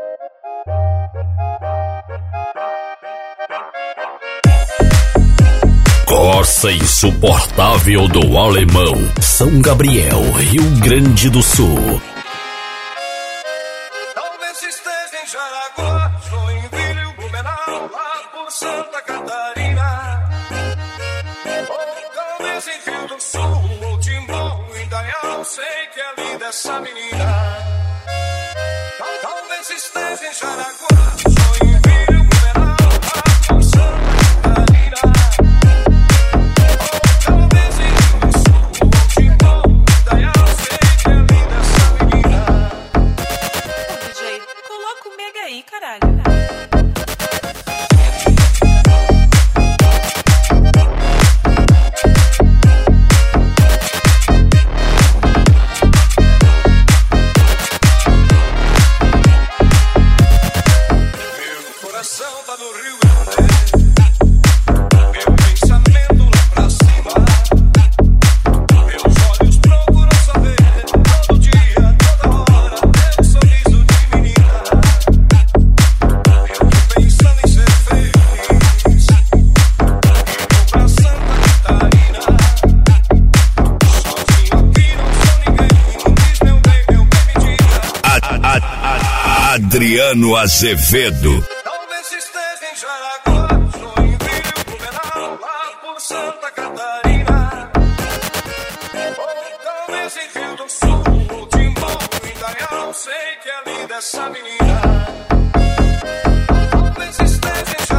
Corsa insuportável do Alemão, São Gabriel, Rio Grande do Sul. Talvez esteja em Jaraguá, Joinville, Blumenau, lá por Santa Catarina. Ou talvez em Rio do Sul, ou Timbó, Indaial, sei que é linda essa menina. Talvez esteja em Jaraguá, Joinville, Blumenau, lá por Santa Catarina. Caralho. Meu coração tá no Rio Grande, meu pensamento lá pra cima, meus olhos procuram saber todo dia, toda hora, teu sorriso de menina. Eu tô pensando em ser feliz, eu vou pra Santa Catarina, sozinho aqui não sou ninguém, diz meu bem me diga. Adriano Azevedo. Talvez esteja em Jaraguá, Joinville, Blumenau, lá por Santa Catarina. Ou talvez em Rio do Sul, ou Timbó, Indaial, sei que é linda essa menina. Talvez esteja em Jaraguá.